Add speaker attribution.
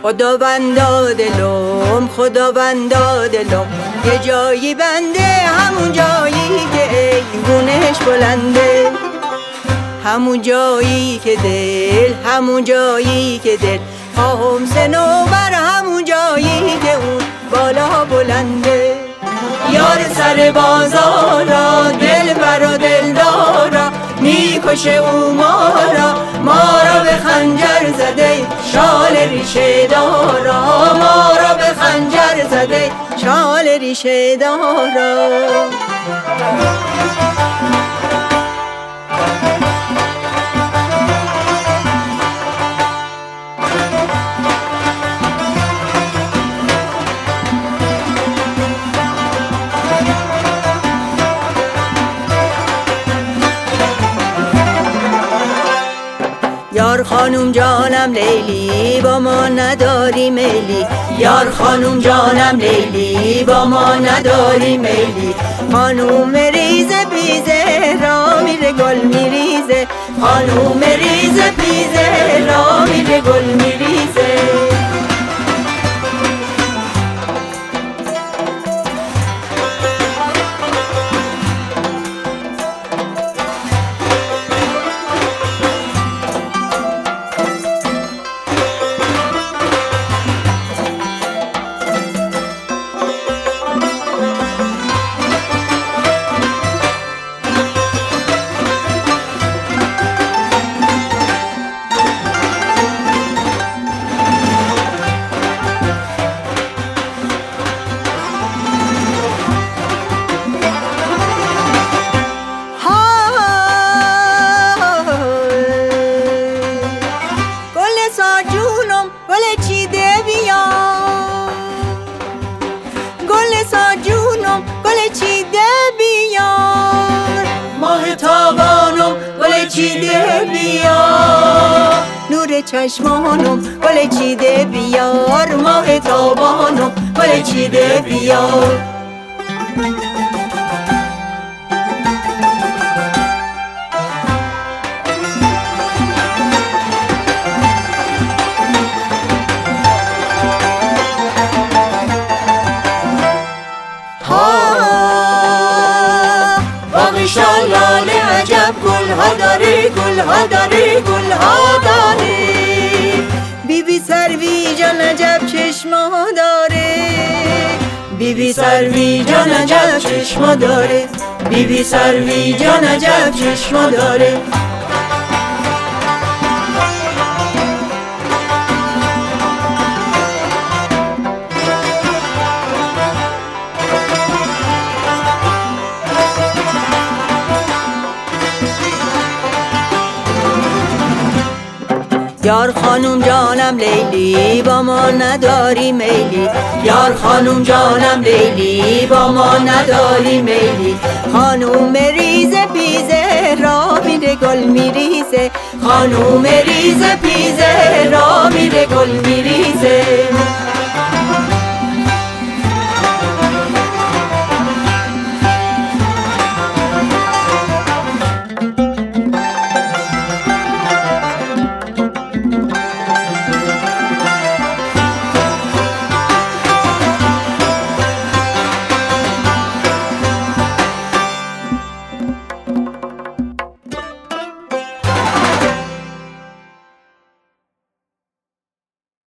Speaker 1: خداوندا دلم، خداوندا دلم، یه جایی بنده، همون جایی که ایوونش بلنده، همون جایی که دل، همون جایی که دل خواهم صنوبر، همون جایی که اون بالا بلنده. یار سر بازارا، دل برا دلدارا، میکشه او ما را به خنجر زده شال ریشه دارا، ما را به خنجر زده شال ریشه دارا. یار خانوم جانم لیلی، با ما نداری میلی، یار خانوم جانم لیلی، با ما نداری میلی. خانوم ریزه پیزه را میره گل میریزه، خانوم ریزه پیزه را میره گل میریزه. چیده بیار نور چشمانم، گل چیده بیار ماه تابانم، گل چیده بیار. شالال عجب گلها داره، گلها داره، گلها داره. بی بی سروی جان عجب چشما داره، بی بی سروی جان عجب چشما داره، بی بی سروی جان عجب چشما داره. یار خانوم جانم لیلی، با ما نداری میلی، یار خانوم جانم لیلی، با ما نداری میلی. خانوم ریزه پیزه را میره گل میریزه، خانوم ریزه پیزه را میره گل میریزه.